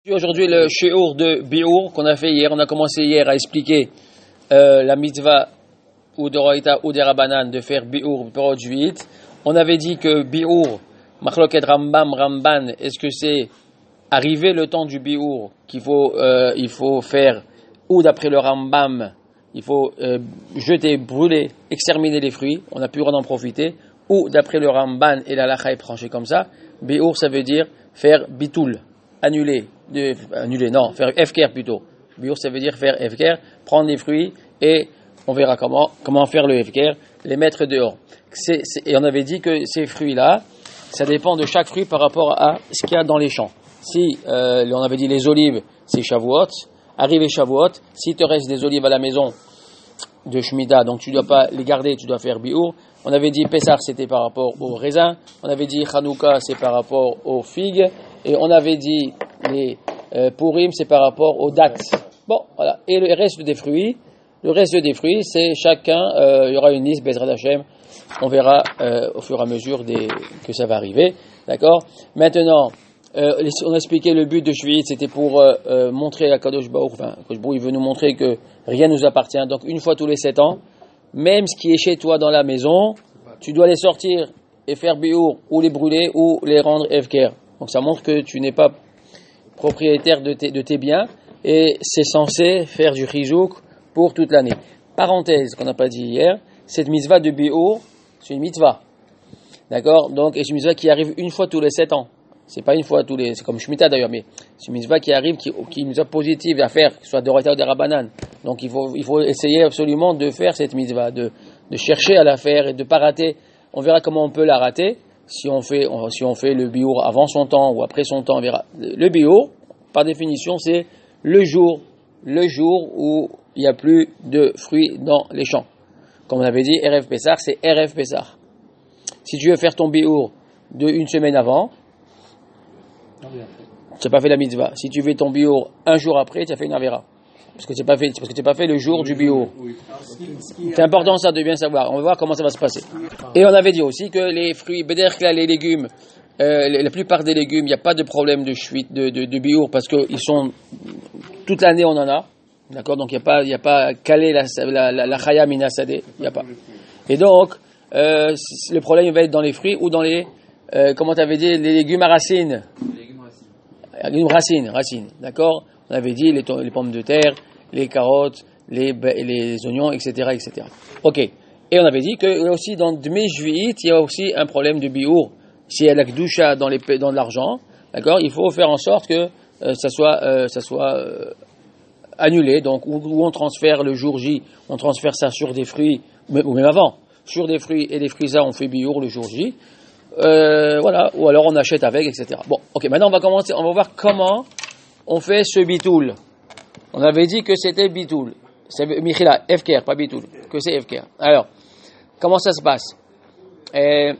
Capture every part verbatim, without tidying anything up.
Aujourd'hui, le shiur de Biur qu'on a fait hier, on a commencé hier à expliquer euh, la mitzvah ou de Raïta ou des Rabbanan de faire Biur pour Juit. On avait dit que Biur, Machloket Rambam, Ramban, est-ce que c'est arrivé le temps du Biur qu'il faut, euh, il faut faire, ou d'après le Rambam, il faut euh, jeter, brûler, exterminer les fruits, on a pu en profiter, ou d'après le Ramban et la Lacha est tranché comme ça, Biur ça veut dire faire Bitul, annuler. De, annuler, non, faire efker plutôt. Biur, ça veut dire faire efker, prendre les fruits et on verra comment, comment faire le efker, les mettre dehors. C'est, c'est, et on avait dit que ces fruits-là, ça dépend de chaque fruit par rapport à ce qu'il y a dans les champs. Si, euh, on avait dit les olives, c'est Shavuot, arrivé Shavuot, s'il te reste des olives à la maison de Shemitah, donc tu ne dois pas les garder, tu dois faire Biur. On avait dit Pessah, c'était par rapport aux raisins. On avait dit Hanouka, c'est par rapport aux figues. Et on avait dit les euh, Purim, c'est par rapport aux dates. Bon, voilà. Et le reste des fruits, le reste des fruits, c'est chacun, euh, il y aura une liste, Bezrat Hashem. On verra euh, au fur et à mesure des, que ça va arriver. D'accord? Maintenant, euh, on a expliqué le but de Shvi'it, c'était pour euh, euh, montrer à Kadosh Baruch, enfin, Kadosh Baruch, il veut nous montrer que rien ne nous appartient. Donc, une fois tous les sept ans, même ce qui est chez toi dans la maison, tu dois les sortir et faire biur, ou les brûler, ou les rendre efker. Donc ça montre que tu n'es pas propriétaire de tes, de tes biens, et c'est censé faire du chizouk pour toute l'année. Parenthèse qu'on n'a pas dit hier, cette mitzvah de biur, c'est une mitzvah. D'accord? Donc, et c'est une mitzvah qui arrive une fois tous les sept ans. C'est pas une fois tous les, c'est comme Shemitah d'ailleurs, mais c'est une mitzvah qui arrive, qui, qui est une mitzvah positive à faire, que ce soit de Raïta ou de Rabbanan. Donc il faut, il faut essayer absolument de faire cette mitzvah, de, de chercher à la faire et de ne pas rater. On verra comment on peut la rater. Si on fait, on, si on fait le biur avant son temps ou après son temps, on verra. Le biur, par définition, c'est le jour, le jour où il n'y a plus de fruits dans les champs. Comme on avait dit, Erev Pessah, c'est Erev Pessah. Si tu veux faire ton biur de une semaine avant, tu n'as pas fait la mitzvah. Si tu fais ton biur un jour après, tu as fait une avera. Parce que tu n'as pas fait, parce que tu n'as pas fait le jour du biur. C'est important ça de bien savoir. On va voir comment ça va se passer. Et on avait dit aussi que les fruits, là, les légumes, euh, la plupart des légumes, il n'y a pas de problème de chuite, de, de, de biur, parce que ils sont toute l'année on en a. D'accord, donc il n'y a pas, il n'y a pas calé la la la, la chaya mina sadeh, il n'y a pas. Et donc euh, le problème va être dans les fruits ou dans les, euh, comment tu avais dit, les légumes à racines. Les légumes racines, racines, d'accord. On avait dit les, les pommes de terre, les carottes, les, les oignons, et cetera, et cetera. Ok. Et on avait dit que aussi dans Dmei Shvi'it, il y a aussi un problème de biur. S'il y a la kedusha dans, les, dans l'argent, d'accord, il faut faire en sorte que euh, ça soit, euh, ça soit euh, annulé. Donc, où, où on transfère le jour J, on transfère ça sur des fruits, ou même avant, sur des fruits et des fruits ça, on fait biur le jour J. Euh, voilà. Ou alors on achète avec, et cetera. Bon, ok. Maintenant, on va commencer. On va voir comment on fait ce bitoul. On avait dit que c'était bitoul. C'est Michila, efker, pas bitoul. Que c'est efker. Alors, comment ça se passe? euh,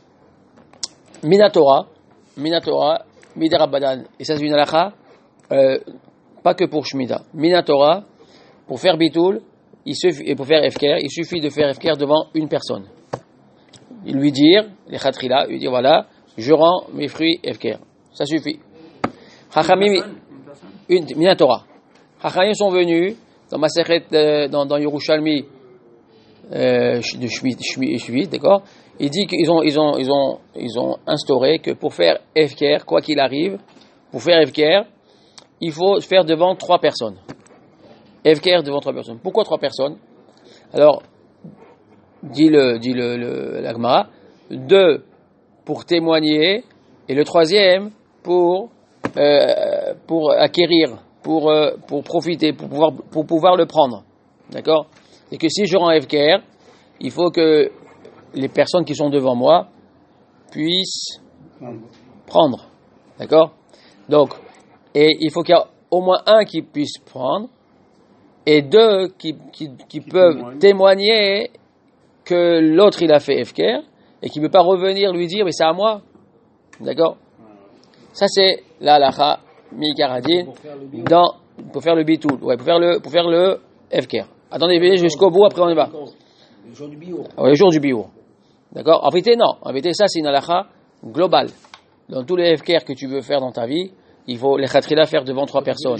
Minatora, Minatora, Midarabadan. Et ça c'est une halakha, euh, pas que pour Shemitah. Minatora, pour faire bitoul, il suffit, et pour faire efker, il suffit de faire efker devant une personne. Il lui dire, les khatrila, lui dire voilà, je rends mes fruits efker. Ça suffit. Chachamim, une Minatora. Chachamim sont venus dans Masechet, euh, dans, dans Yerushalmi, euh, de Shvi'it, d'accord? Il dit qu'ils ont, ils ont, ils ont, ils ont instauré que pour faire efker, quoi qu'il arrive, pour faire efker, il faut faire devant trois personnes. Efker devant trois personnes. Pourquoi trois personnes? Alors, dit le, dit le, le, la Gemara, deux pour témoigner, et le troisième pour, euh, pour acquérir, pour, euh, pour profiter, pour pouvoir, pour pouvoir le prendre. D'accord? Et que si je rends efker, il faut que les personnes qui sont devant moi puissent prendre. D'accord? Donc, et il faut qu'il y ait au moins un qui puisse prendre et deux qui, qui, qui, qui peuvent témoigne. témoigner que l'autre il a fait efker et qui ne peut pas revenir lui dire mais c'est à moi. D'accord? Ça c'est la halakha mi-karadin dans, pour faire le bitoul. Ouais, pour faire le, pour faire le efker. Attendez, venez jusqu'au bout, après on y va. Le jour du biur. Oui, le jour du biur. D'accord? En vérité, non. En vérité, ça, c'est une halakha globale. Dans tous les efker que tu veux faire dans ta vie, il faut les khatrila faire devant trois personnes.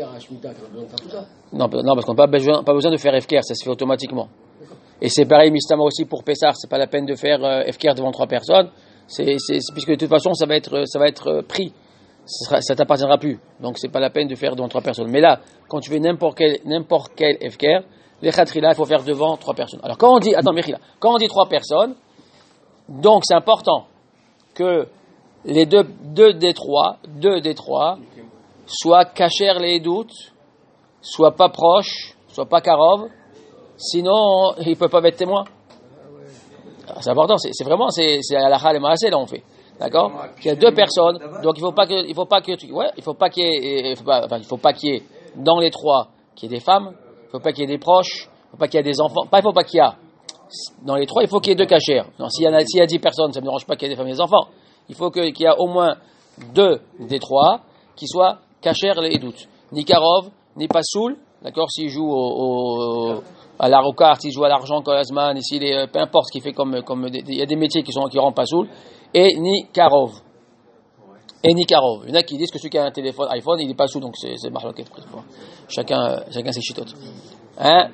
Non, non, parce qu'on n'a pas besoin, pas besoin de faire F K R, ça se fait automatiquement. Et c'est pareil, Mistama aussi pour Pessar, c'est pas la peine de faire euh, F K R devant trois personnes, c'est, c'est, c'est, puisque de toute façon ça va être, ça va être euh, pris, ça, sera, ça t'appartiendra plus, donc c'est pas la peine de faire devant trois personnes. Mais là, quand tu fais n'importe quel, n'importe quel F K R, les khatrila, il faut faire devant trois personnes. Alors quand on dit, attends, Mechila, quand on dit trois personnes, donc c'est important que les deux, deux des trois, deux des trois, soient cachers les doutes, soient pas proches, soient pas karov, sinon ils peuvent pas être témoins. C'est important, c'est, c'est vraiment, c'est, c'est à la halakha et maaseh là on fait, d'accord? Il y a deux personnes, donc il faut pas que, il faut pas que, ouais, il faut pas qu'il y ait, il faut pas, enfin il faut pas qu'il y ait dans les trois qu'il y ait des femmes, il faut pas qu'il y ait des proches, il faut pas qu'il y ait des enfants, pas il faut pas qu'il y ait dans les trois, il faut qu'il y ait deux cachers. Non, s'il y en a, s'il y a dix personnes, ça ne me dérange pas qu'il y ait des femmes et des enfants. Il faut que, qu'il y ait au moins deux des trois qui soient cachers les doutes. Ni Karov, ni Pasoul, d'accord, s'il joue au, au, à la rocarte, s'il joue à l'argent, Kolazman, s'il est, peu importe ce qu'il fait comme, comme, il y a des métiers qui sont, qui rendent Pasoul, et ni Karov. Et ni Karov. Il y en a qui disent que celui qui a un téléphone iPhone, il est Pasoul, donc c'est, c'est marloquet. Chacun, chacun ses chitotes. Hein?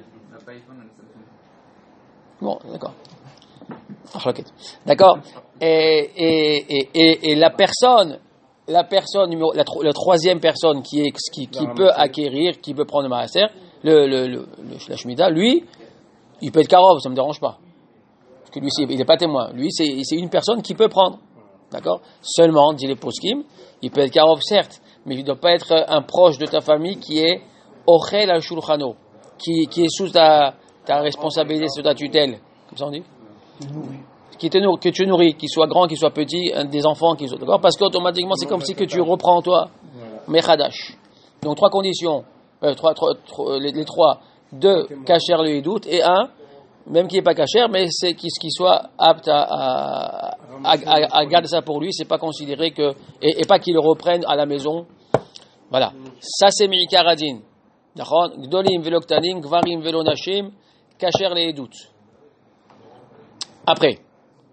Bon, d'accord. D'accord. Et, et, et, et, et la personne, la personne numéro, la, la troisième personne qui est, qui, qui peut acquérir, qui peut prendre le maaser, le, le, le, le, la shmita, lui, il peut être karov, ça me dérange pas. Parce que lui, il n'est pas témoin. Lui, c'est, c'est une personne qui peut prendre. D'accord. Seulement, dit les poskim, il peut être karov, certes, mais il ne doit pas être un proche de ta famille qui est ochel al shulchano, qui, qui est sous ta, ta responsabilité, sous ta tutelle. Comme ça on dit? Qui te nourrit, que tu nourris, qu'il soit grand, qu'il soit petit, un des enfants, qu'ils soient, d'accord? Parce qu'automatiquement, c'est comme si que tu reprends toi, Mechadash. Donc, trois conditions, euh, trois, trois, trois, les, les trois, deux, cacher le doute, et un, même qui n'est pas cacher, mais c'est qu'il, qu'il soit apte à, à, à, à, à garder ça pour lui, c'est pas considéré que, et, et pas qu'il le reprenne à la maison. Voilà. Ça, c'est Meikar Adin. D'accord? Gdolim velo ktanim, gvarim velo nashim, cacher les doutes. Après.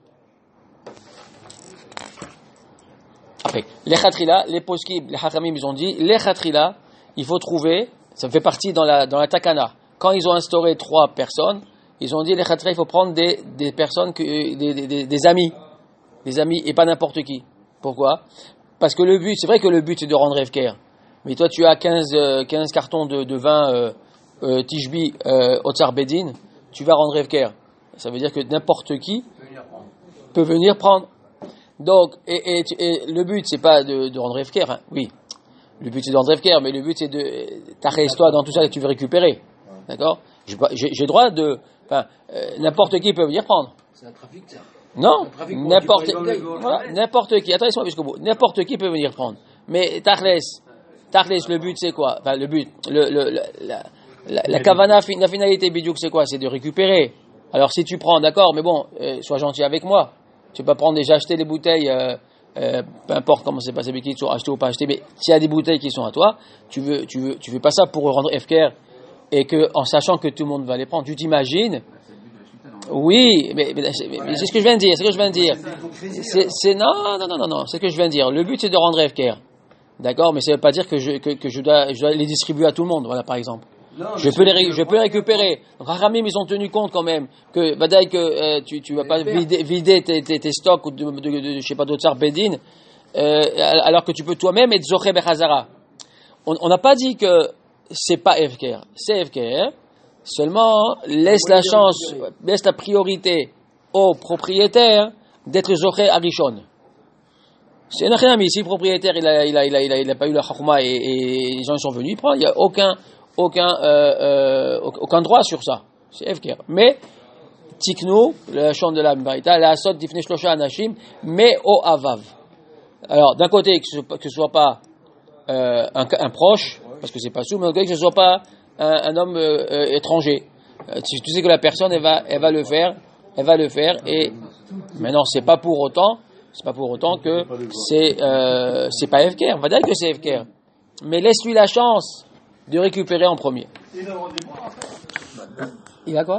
Après, les khatrila, les poskim, les hachamim, ils ont dit, les khatrila, il faut trouver, ça fait partie dans la, dans la takana. Quand ils ont instauré trois personnes, ils ont dit, les khatrila, il faut prendre des, des personnes, que, des, des, des amis. Des amis, et pas n'importe qui. Pourquoi? Parce que le but, c'est vrai que le but, c'est de rendre F K R. Mais toi, tu as quinze, quinze cartons de, de vin, euh, euh, Tishbi, euh, Otsar Bedin, tu vas rendre F K R. Ça veut dire que n'importe qui peut venir prendre. Donc, et, et, et le but, c'est pas de, de rendre F K R, hein. Oui. Le but, c'est de rendre F K R, mais le but, c'est de t'arrêtes-toi dans tout ça que tu veux récupérer. D'accord? J'ai, j'ai, j'ai droit de, enfin, euh, n'importe qui peut venir prendre. C'est un trafic, ça. Non, n'importe, voilà, n'importe qui. Attends, laisse-moi jusqu'au bout. N'importe qui peut venir prendre. Mais Tachles, Tachles, le but, c'est quoi? Enfin, le but, le, le, la, la, la, la kavana, la finalité bidiouk, c'est quoi? C'est de récupérer. Alors, si tu prends, d'accord, mais bon, euh, sois gentil avec moi. Tu peux pas prendre déjà acheter les bouteilles, euh, euh, peu importe comment c'est passé, qui sont achetées ou pas achetées, mais s'il y a des bouteilles qui sont à toi, tu veux, tu veux, tu fais pas ça pour rendre F K R et que, en sachant que tout le monde va les prendre, tu t'imagines. Oui, mais, mais, mais, mais c'est ce que je viens de dire, c'est ce que je viens de dire. C'est, c'est, non, non, non, non, non, c'est ce que je viens de dire. Le but, c'est de rendre F K R. D'accord, mais ça veut pas dire que je, que, que je dois, je dois les distribuer à tout le monde, voilà, par exemple. Non, je peux les, je peux les récupérer. Donc, Haramim, ils ont tenu compte quand même que, badaï, que euh, tu, tu vas pas vider, vider tes, tes, tes stocks ou de, de, de, de, je sais pas, d'Otsar Bedin, euh, alors que tu peux toi-même être Zoché Bechazara. On n'a pas dit que c'est pas F K R, c'est F K R. Seulement, laisse la chance, laisse la priorité au propriétaire d'être Zoché Arishon. C'est un ami. Si le propriétaire, il a, il a, il a, il a, il a pas eu la Chokhma et, et les gens sont venus, il prend, il y a aucun, aucun, euh, euh, aucun droit sur ça. C'est F K R. Mais, Tiknou, la chambre de la Mbarita, la Asot, Difne Shlosha Anashim, mais au Avav. Alors, d'un côté, que ce, que ce soit pas, euh, un, un proche, parce que c'est pas sous, mais d'un côté, que ce soit pas un, un homme, euh, euh, étranger. Euh, tu, tu sais que la personne, elle va, elle va le faire, elle va le faire, et, maintenant, c'est pas pour autant, c'est pas pour autant que c'est, euh, c'est pas F K R. On va dire que c'est F K R. Mais laisse-lui la chance de récupérer en premier. Il a quoi?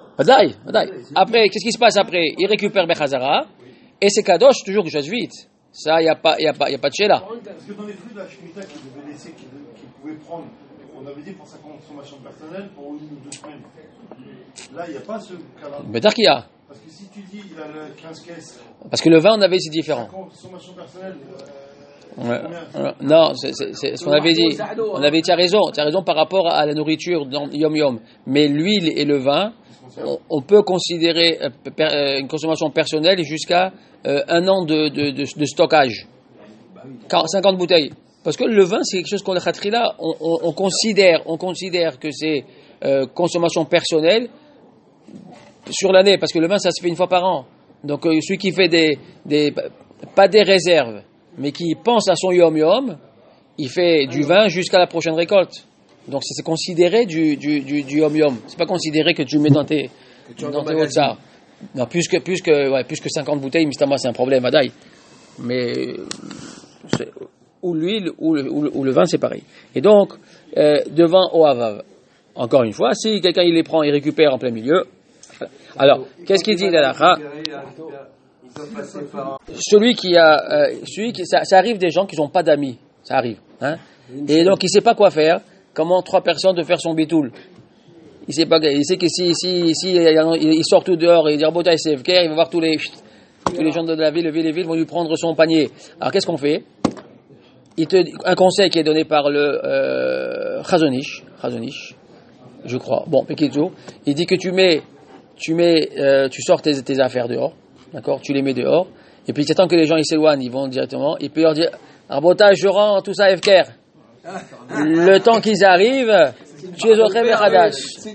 Après, qu'est-ce qui se passe après? Il récupère Bechazara, et c'est Kadosh, toujours que je fasse vite. Ça, il n'y a pas, y a pas, y a pas de chez là. Parce que dans les flux de la Shemitah qu'il devait laisser, qu'il pouvait prendre, on avait dit pour sa consommation personnelle pour une ou deux semaines. Là, il n'y a pas ce cas-là. Peut-être qu'il y a. Parce que si tu dis il a le quinze caisses. Parce que le vin, on avait, c'est différent. Sa consommation personnelle. Euh, ouais. euh, non, c'est, c'est, c'est ce qu'on avait dit. On avait dit, tu as raison, tu as raison par rapport à la nourriture dans Yom Yom. Mais l'huile et le vin, on, on peut considérer euh, per, une consommation personnelle jusqu'à euh, un an de, de, de, de stockage. cinquante bouteilles. Parce que le vin, c'est quelque chose qu'on a là, on, on, on considère, on considère que c'est euh, consommation personnelle sur l'année, parce que le vin, ça se fait une fois par an. Donc, euh, celui qui fait des, des, pas des réserves, mais qui pense à son yom yom, il fait du vin jusqu'à la prochaine récolte. Donc, c'est, c'est considéré du, du, du, du yom yom. C'est pas considéré que tu mets dans tes, dans tes hauts ça. Non, plus que, plus que, ouais, plus que cinquante bouteilles, mistama, c'est un problème, Adaï. Mais, c'est, ou l'huile, ou le, ou, le, ou le vin, c'est pareil. Et donc, euh, devant au havav. Encore une fois, si quelqu'un il les prend, il récupère en plein milieu. Alors, qu'est-ce qu'il dit là, là Celui qui a, euh, celui qui, ça, ça arrive des gens qui n'ont pas d'amis, ça arrive, hein. Et donc il sait pas quoi faire. Comment trois personnes de faire son bitoul. Il sait pas, il sait que si, si, si il sort tout dehors et il dit Botaï c'est Evker, il va voir tous les, tous les gens de la ville, les villes, les villes vont lui prendre son panier. Alors qu'est-ce qu'on fait? Il te, un conseil qui est donné par le euh, Chazonish, Chazonish, je crois. Bon, Pekitzo, il dit que tu mets, tu mets, euh, tu sors tes, tes affaires dehors, d'accord, tu les mets dehors, et puis attends que les gens ils s'éloignent, ils vont directement, et puis leur dire, Arbotage, je rends tout ça Efker. Le temps qu'ils arrivent, tu es au Réveil Hadash.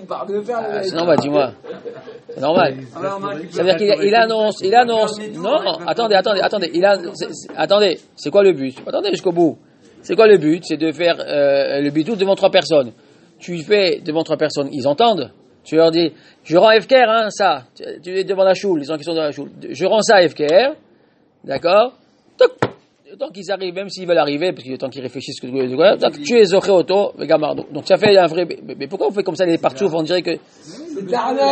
C'est normal, dis-moi. C'est normal. Ça veut dire qu'il il annonce, il annonce. Non, attendez, attendez, attendez. Il a, c'est, c'est, attendez, c'est quoi le but? Attendez jusqu'au bout. C'est quoi le but? C'est de faire euh, le bitou devant trois personnes. Tu fais devant trois personnes, ils entendent. Tu leur dis, je rends Efker, hein, ça. Tu, tu es devant la choule, les gens qui sont dans la choule. Je rends ça Efker, d'accord? Toc. Le temps qu'ils arrivent, même s'ils veulent arriver, parce qu'il y a le temps qu'ils réfléchissent, que tu es zoché auto, donc ça fait un vrai. Mais pourquoi on fait comme ça les partout? On dirait que. C'est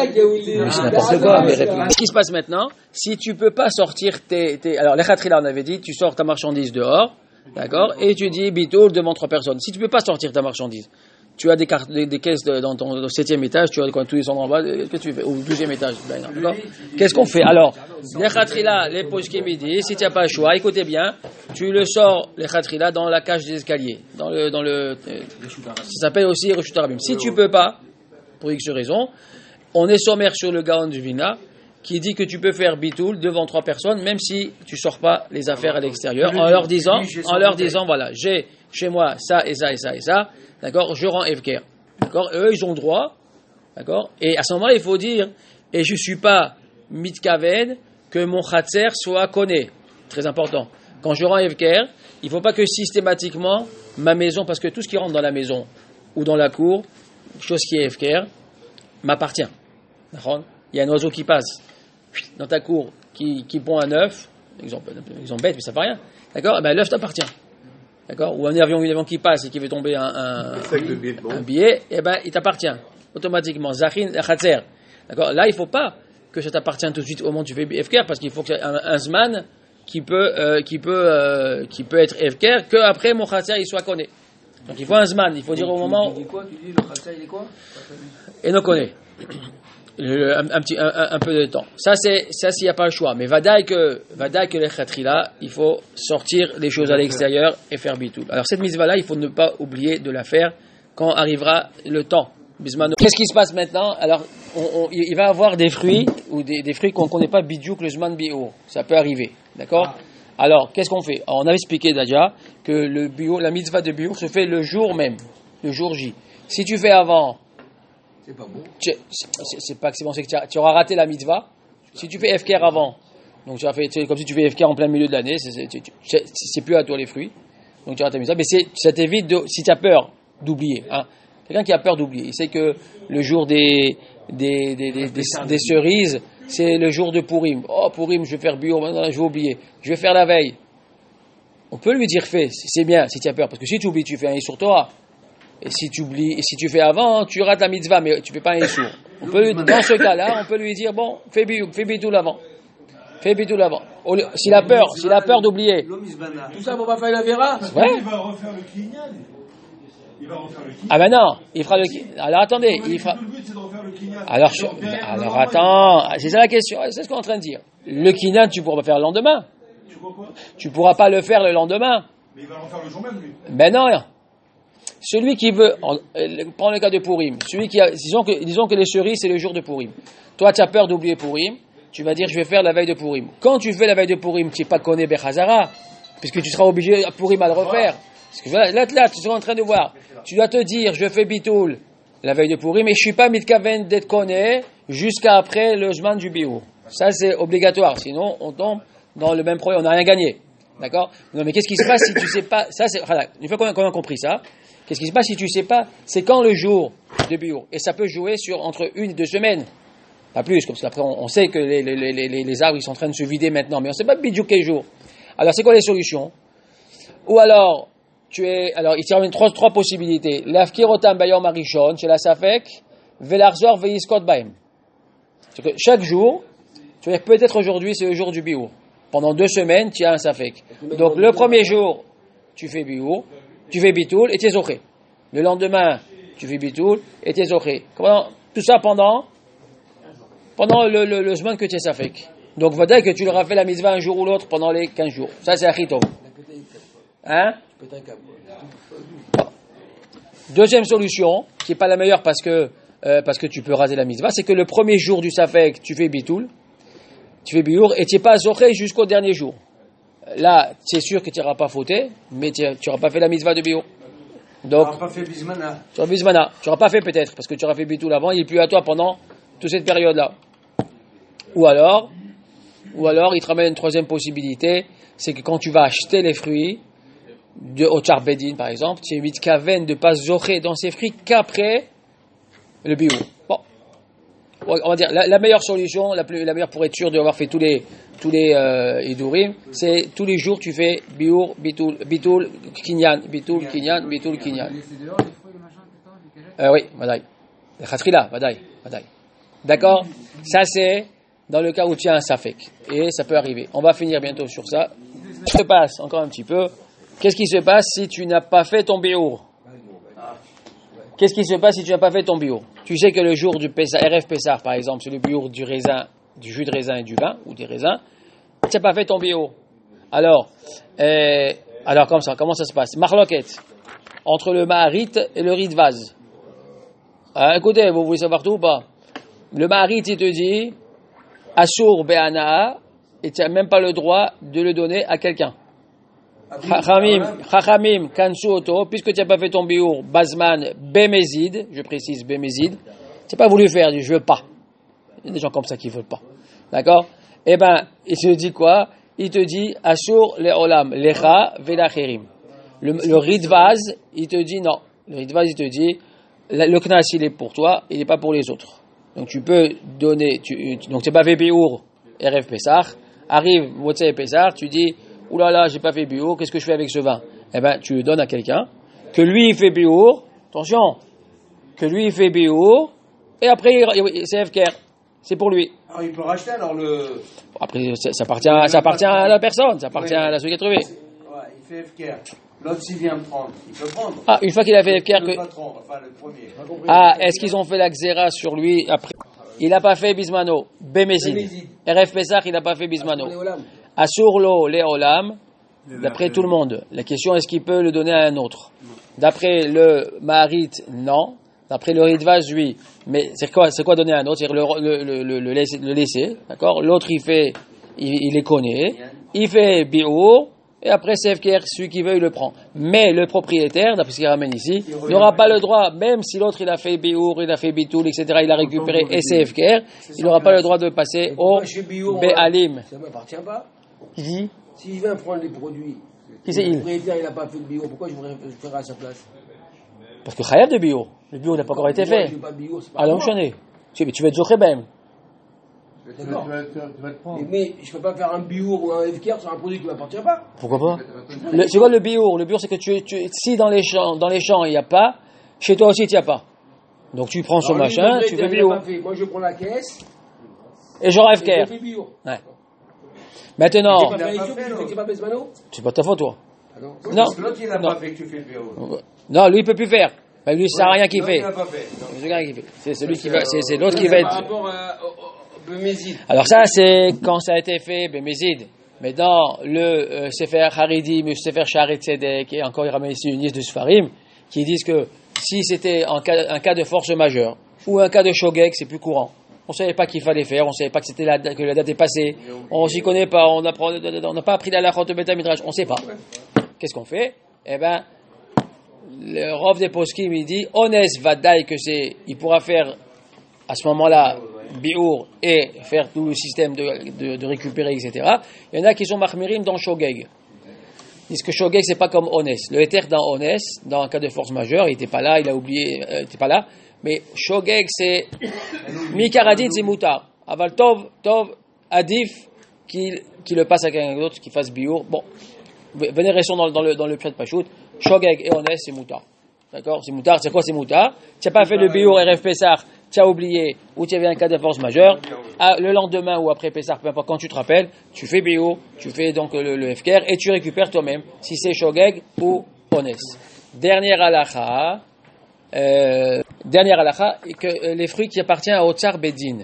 n'importe quoi. Mais ce qui se passe maintenant, si tu peux pas sortir tes. tes alors, les khatrila, on avait dit, tu sors ta marchandise dehors, d'accord, et tu dis bitoul devant trois personnes. Si tu peux pas sortir ta marchandise, tu as des, cartes, des, des caisses de, dans ton septième étage, tu as quand tous les sont en bas, qu'est-ce que tu fais? Ou douzième étage, ben, d'accord. Qu'est-ce qu'on fait? Alors, les khatrila, les poskim midi, si tu n'as pas le choix, écoutez bien, tu le sors, les khatrila, dans la cage des escaliers, dans le, dans le, euh, ça s'appelle aussi Reshut Harabim. Si tu peux pas, pour X raison, on est sommaire sur le Gaon du Vina, qui dit que tu peux faire bitoul devant trois personnes, même si tu sors pas les affaires à l'extérieur, en leur disant, en leur disant, voilà, j'ai chez moi ça et ça et ça et ça, d'accord, je rends Evker, d'accord, eux ils ont le droit, d'accord, et à ce moment-là il faut dire, et je suis pas mitkaven, que mon khatser soit conné, très important. Quand je rends Evker, il faut pas que systématiquement ma maison, parce que tout ce qui rentre dans la maison ou dans la cour, chose qui est Evker, m'appartient. D'accord. Il y a un oiseau qui passe dans ta cour, qui, qui pond un œuf, exemple, exemple bête, mais ça fait rien, d'accord, eh ben l'œuf t'appartient. D'accord? Ou un avion, un avion qui passe et qui veut tomber un, un, un billet, eh ben, il t'appartient. Automatiquement. Zachin, Khatser. D'accord? Là, il faut pas que ça t'appartienne tout de suite au moment où tu fais F K R, parce qu'il faut que un, un Zman qui peut, euh, qui peut, euh, qui peut être F K R, que après mon Khatser, il soit connu. Donc, il faut un Zman. Il faut dire au moment. Tu dis quoi? Tu dis le Khatser, il est quoi? Et non connu. Le, un, un petit, un, un peu de temps. Ça, c'est, ça, s'il n'y a pas le choix. Mais vadaï que, vadaï que les khatrila, il faut sortir les choses à l'extérieur et faire bitou. Alors, cette mitzvah-là, il faut ne pas oublier de la faire quand arrivera le temps. Qu'est-ce qui se passe maintenant? Alors, on, on, il va y avoir des fruits, ou des, des fruits qu'on ne connaît pas bidjouk le zman bio. Ça peut arriver. D'accord? Alors, qu'est-ce qu'on fait? Alors, on avait expliqué déjà que le bio, la mitzvah de bio se fait le jour même. Le jour J. Si tu fais avant, c'est pas bon. C'est, c'est, c'est pas que c'est bon, c'est que tu, as, tu auras raté la mitzvah. Si tu fais F K R avant, donc tu as fait, c'est comme si tu fais F K R en plein milieu de l'année, c'est, c'est, c'est, c'est plus à toi les fruits. Donc tu auras ta mitzvah. Mais c'est, ça t'évite de, si tu as peur d'oublier. Hein. Quelqu'un qui a peur d'oublier, il sait que le jour des, des, des, des, des, des cerises, c'est le jour de Purim. Oh, Purim, je vais faire bio, maintenant je vais oublier. Je vais faire la veille. On peut lui dire fais, c'est bien si tu as peur, parce que si tu oublies, tu fais un sur toi. Et si tu oublies, et si tu fais avant, tu rates la mitzvah, mais tu fais pas un issour. On peut, dans ce cas-là, on peut lui dire, bon, fais bitou, fais bitou l'avant. Fais bitoul avant. Au lieu- S'il a peur, s'il a peur d'oublier. Tout ça pour pas faire la vera. Ouais. Il va refaire le kinyan. Il va refaire le kinyan. Ah ben non, il fera le. Alors attendez, il fera. Tout le but, c'est de refaire le kinyan. Alors, je- alors attends, c'est ça la question, c'est ce qu'on est en train de dire. Le kinyan, tu pourras pas faire le lendemain. Tu vois quoi? Tu pourras pas le faire le lendemain. Mais il va le refaire le jour même, lui. Ben non. Celui qui veut, en- euh, prends le cas de Pourim. Celui qui a, disons que, disons que les cerises c'est le jour de Pourim. Toi, tu as peur d'oublier Pourim. Tu vas dire, je vais faire la veille de Pourim. Quand tu fais la veille de Pourim, tu n'es pas connu Bechazara, puisque tu seras obligé à Pourim à le refaire. Parce que là, là, là, tu es en train de voir. Tu dois te dire, je fais bitoul la veille de Pourim, mais je suis pas mitkaven d'être connu jusqu'à après le Zman du Biour. Ça, c'est obligatoire. Sinon, on tombe dans le même problème. On n'a rien gagné. D'accord? Non, mais qu'est-ce qui se passe si tu sais pas? Ça, c'est, voilà. Une fois qu'on a, qu'on a compris ça, qu'est-ce qui se passe si tu sais pas? C'est quand le jour de Biour. Et ça peut jouer sur entre une et deux semaines. Pas plus, parce qu'après on, on sait que les, les, les, les, les arbres ils sont en train de se vider maintenant, mais on ne sait pas bidou quel jour. Alors c'est quoi les solutions? Ou alors, tu es, alors il tire trois, trois possibilités. L'afkirotam bayom arishon, chez la safek, velarzor veiskot baim. C'est que chaque jour, tu vois, peut-être aujourd'hui c'est le jour du biour. Pendant deux semaines, tu as un safek. Donc le premier jour, tu fais biour, tu fais bitoul et tu es zoché. Le lendemain, tu fais bitoul et tu es zoché. Comment? Tout ça pendant pendant le, le, le semaine que tu es safek. Donc, voilà que tu leur as fait la mitzvah un jour ou l'autre pendant les quinze jours. Ça, c'est achitov. Hein? Deuxième solution, qui n'est pas la meilleure parce que, euh, parce que tu peux raser la mitzvah, c'est que le premier jour du safek, tu fais bitoul, tu fais biour, et tu n'es pas zoché jusqu'au dernier jour. Là, c'est sûr que tu n'auras pas fauté, mais tu n'auras pas fait la mitzvah de biour. Donc, On n'a pas fait bismana. tu auras bismana. Tu n'auras pas fait peut-être, parce que tu auras fait bitoul avant, il n'est plus à toi pendant toute cette période-là. Ou alors, ou alors, il te ramène une troisième possibilité, c'est que quand tu vas acheter les fruits, de Ochar Bedin par exemple, tu es mitkaven de pas zocher dans ces fruits qu'après le bio. Bon, on va dire la, la meilleure solution, la, plus, la meilleure pour être sûr d'avoir fait tous les tous les euh, idurim, c'est tous les jours tu fais bio, bitul, bitul, kinyan, bitul, kinyan, bitul, kinyan. Euh, oui, vadaï. Le khatrila, vadaï, vadaï. D'accord? Ça c'est dans le cas où tu as un safek. Et ça peut arriver. On va finir bientôt sur ça. Je te passe encore un petit peu. Qu'est-ce qui se passe si tu n'as pas fait ton biour? Qu'est-ce qui se passe si tu n'as pas fait ton biour? Tu sais que le jour du Pessah, R F Pessah par exemple, c'est le biour du raisin, du jus de raisin et du vin, ou des raisins. Tu n'as pas fait ton biour. Alors, euh, alors comme ça, comment ça se passe? Marloquette, entre le Maharit et le Ritvaz. Ah, écoutez, vous voulez savoir tout ou pas? Le Maharit, il te dit, Asur Be'ana, et tu n'as même pas le droit de le donner à quelqu'un. Chachamim, Chachamim, Kansu Oto, puisque tu n'as pas fait ton biour, Bazman, Bémézid, je précise Bémézid, tu n'as pas voulu faire, je veux pas. Il y a des gens comme ça qui ne veulent pas. D'accord? Eh ben, il te dit quoi? Il te dit, Asur Le'olam, Lecha, Velacherim. Le, le Ritvaz, il te dit non. Le Ritvaz, il te dit, le Knas, il est pour toi, il n'est pas pour les autres. Donc tu peux donner, tu, tu, donc tu n'as pas fait biour, R F Pessah, arrive Motzei Pessah, tu dis, oulala, là là, j'ai pas fait biour, qu'est-ce que je fais avec ce vin? Eh ben, tu le donnes à quelqu'un, que lui il fait biour, attention, que lui il fait biour, et après c'est Efker, c'est pour lui. Alors il peut racheter alors le. Après, ça, ça appartient, ça appartient à la personne, ça appartient oui. à la celui qui a trouvé. Ouais, il fait Efker. L'autre s'il vient me prendre, il peut prendre. Ah, une fois qu'il a fait Efker, le que. Patron, enfin le premier. Ah, est-ce qu'ils ont fait la xéra sur lui après? Il n'a pas fait Bismano, Bémézid. R F Pessah, il n'a pas fait Bismano. Asurlo Léolam, d'après tout le monde. La question, est-ce qu'il peut le donner à un autre? D'après le Maharit, non. D'après le Ritvaz, oui. Mais c'est quoi, c'est quoi donner à un autre? C'est le, le, le, le, le laisser, le laisser, d'accord? L'autre, il fait, il, il les connaît. Il fait Biour. Et après, c'est F K R, celui qui veut, il le prend. Mais le propriétaire, d'après ce qu'il ramène ici, n'aura pas le droit, même si l'autre, il a fait Biour, il a fait Bitoul, et cetera, il a récupéré S F K R, il n'aura pas le droit de passer au Béalim. Ça ne m'appartient pas. Qui dit? Si je viens prendre les produits, qui c'est le il? propriétaire, il n'a pas fait de bio, pourquoi je voudrais faire à sa place? Parce que Chayav de bio. Le bio n'a pas encore été fait. Alors, je connais. Tu vas être Zoché Ben. D'accord. Mais, mais je ne peux pas faire un bio ou un F K R sur un produit qui ne m'appartient pas. Pourquoi pas? Le, c'est quoi le bio? Le bio, c'est que tu, tu, si dans les champs, dans les champs, il n'y a pas, chez toi aussi, il n'y a pas. Donc, tu prends son alors, machin, tu fais bio. Moi, je prends la caisse. Et j'aurai F K R. Je fais bio. Ouais. Maintenant, c'est pas ta faute, toi. Ah non. Non. L'autre, il n'a Non. pas fait que tu fais le bureau. Non, lui, il peut plus faire. Ben, lui, ça n'a rien qu'il L'autre, fait. il n'a pas fait. Non. C'est rien qu'il fait. C'est celui qui va, c'est, c'est l'autre qui va Par être. rapport à- au- au Bémézid. Alors ça, c'est quand ça a été fait, Bémézid. Mais dans le euh, Sefer Haridim, le Sefer Sha'arei Tzedek, et encore il ramène ici une liste de Sfarim, qui disent que si c'était en cas, un cas de force majeure, ou un cas de Shogeg, c'est plus courant. On ne savait pas qu'il fallait faire, on ne savait pas que, c'était la, que la date est passée, on s'y connaît pas, on n'a pas appris la lachot de Beth Midrash, on ne sait pas. Qu'est-ce qu'on fait? Eh ben, le Rav des Poskim, il dit, Ones Vadaï, que c'est, il pourra faire à ce moment-là, Biour, et faire tout le système de, de, de récupérer, et cetera. Il y en a qui sont Mahmirim dans Shogeg. Ils disent que Shogeg, c'est pas comme Ones. Le Éther dans Ones, dans un cas de force majeure, il n'était pas là, il a oublié, euh, il n'était pas là. Mais Shogeg, c'est Mikaradit, c'est Moutar. Aval Tov, Tov, Adif, qui, qui le passe à quelqu'un d'autre, qui fasse Biour. Bon, venez, restons dans, dans le, dans le Pshat Pachout. Shogeg et Ones, c'est Moutar. D'accord? C'est Moutar, c'est quoi c'est Moutar? Tu n'as pas fait le Biour R F Pessar, tu as oublié, ou tu avais un cas de force majeure, ah, le lendemain ou après Pessar, peu importe, quand tu te rappelles, tu fais Biour, tu fais donc le, le F K R et tu récupères toi-même, si c'est Shogeg ou Ones. Dernière halakha, euh, dernière halakha, que euh, les fruits qui appartiennent à Otsar Bedin.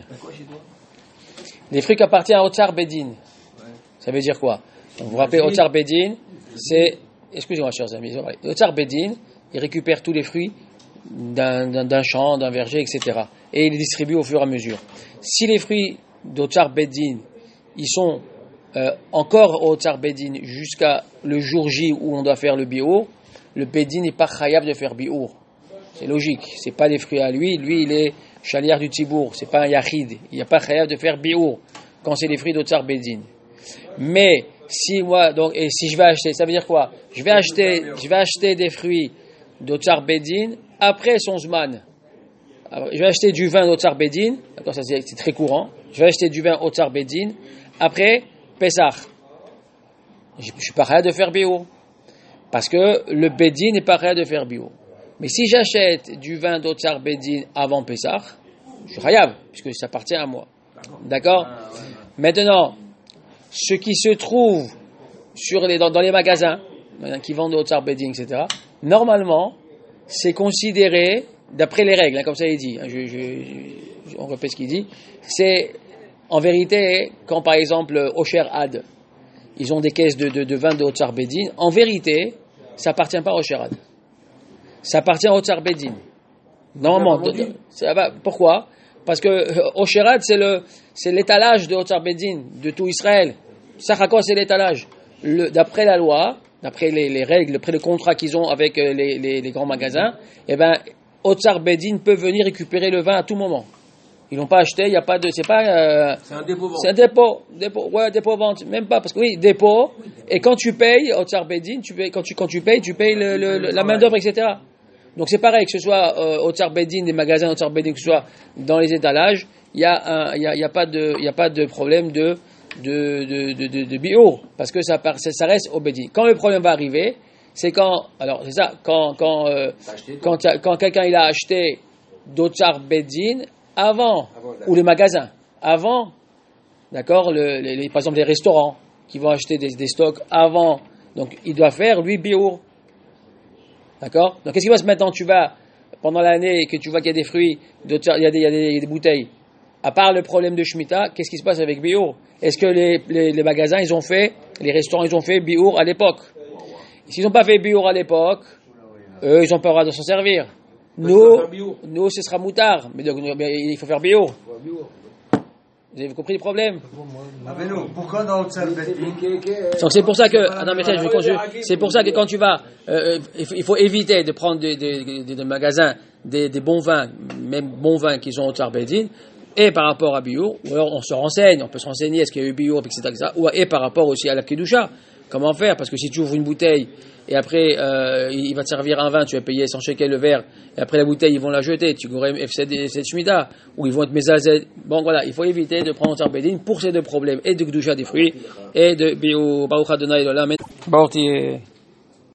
Les fruits qui appartiennent à Otsar Bedin. Ça veut dire quoi? Donc, vous vous rappelez, Otsar Bedin, c'est, excusez-moi, chers amis, Otsar Bedin, il récupère tous les fruits d'un, d'un, d'un champ, d'un verger, et cetera. Et il les distribue au fur et à mesure. Si les fruits d'Otsar Bedin, ils sont euh, encore au Otsar Bedin jusqu'à le jour J où on doit faire le biour, le Bedin n'est pas chayav de faire biour. C'est logique. C'est pas des fruits à lui. Lui, il est chaliard du Tibour. C'est pas un yachid. Il n'y a pas chayav de faire biour quand c'est les fruits d'Otsar Bedin. Mais si moi, donc, et si je vais acheter, ça veut dire quoi? Je vais acheter, je vais acheter des fruits d'Otsar Bedin après son zman. Alors, je vais acheter du vin d'Otsar Bedin, d'accord, ça c'est, c'est très courant. Je vais acheter du vin Otsar Bedin après Pessah. Je ne suis pas prêt de faire bio. Parce que le Bedin n'est pas prêt de faire bio. Mais si j'achète du vin d'Otsar Bedin avant Pessah, je suis chayav, puisque ça appartient à moi. D'accord? Maintenant, ce qui se trouve sur les, dans, dans les magasins, qui vendent Otsar Bedin, et cetera, normalement, c'est considéré, d'après les règles, hein, comme ça il dit, hein, je, je, je, on répète ce qu'il dit, c'est, en vérité, quand par exemple, Osher Had, ils ont des caisses de, de, de vin de Otsar Bedin, en vérité, ça appartient pas à Osher Had. Ça appartient à Otsar Bedin. Normalement. De, de, ça va, pourquoi? Parce que euh, Osher Had, c'est, le, c'est l'étalage de Otsar Bedin, de tout Israël. Sachakos, c'est l'étalage. Le, d'après la loi, d'après les, les règles, d'après le contrat qu'ils ont avec euh, les, les, les grands magasins, eh ben, Otsar Bedin peut venir récupérer le vin à tout moment. Ils l'ont pas acheté, il y a pas de, c'est pas, euh, c'est un dépôt vente. C'est un dépôt, dépôt, ouais, dépôt vente, même pas, parce que oui, dépôt, et quand tu payes, Otsar Bedin, tu payes, quand tu, quand tu payes, tu payes le, le, le, la main d'œuvre, et cetera. Donc c'est pareil, que ce soit euh, Otsar Bedin, des magasins Otsar Bedin, que ce soit dans les étalages, il y a un, il y a, il y a pas de, il y a pas de problème de, de, de, de, de, de bio, parce que ça, ça reste au Bedin. Quand le problème va arriver, c'est quand, alors c'est ça, quand, quand, euh, quand, quand quelqu'un il a acheté d'Otsar Bedin avant, avant ou les magasins, avant, d'accord, le, les, les, par exemple les restaurants qui vont acheter des, des stocks avant, donc il doit faire lui bio, d'accord. Donc qu'est-ce qui va se mettre maintenant? Tu vas pendant l'année que tu vois qu'il y a des fruits, il y a des, il y a des, il y a des bouteilles. À part le problème de Shemitah, qu'est-ce qui se passe avec bio? Est-ce que les, les, les magasins ils ont fait, les restaurants ils ont fait bio à l'époque? S'ils n'ont pas fait bio à l'époque, eux ils n'ont pas le droit de s'en servir. Nous, nous, ce sera moutard, mais donc, il faut faire bio. Vous avez compris le problème? Pourquoi dans le Otsar Bedin? Donc c'est pour ça que, ah non, mais je vais continuer. C'est pour ça que quand tu vas, euh, il faut éviter de prendre des, des, des, des magasins, des, des bons vins, même bons vins qu'ils ont au Otsar Bedin, et par rapport à bio, ou alors on se renseigne, on peut se renseigner, est-ce qu'il y a eu bio, et cetera, et cetera, ou et par rapport aussi à la Kedusha. Comment faire? Parce que si tu ouvres une bouteille et après euh, il va te servir un vin, tu vas payer cent shekels le verre, et après la bouteille ils vont la jeter, tu aurais F C Shmida, ou ils vont être mezazed. Bon voilà, il faut éviter de prendre Otsar Bedin pour ces deux problèmes, et de Kedusha des fruits, et de bio. Baruch Adonai Olam.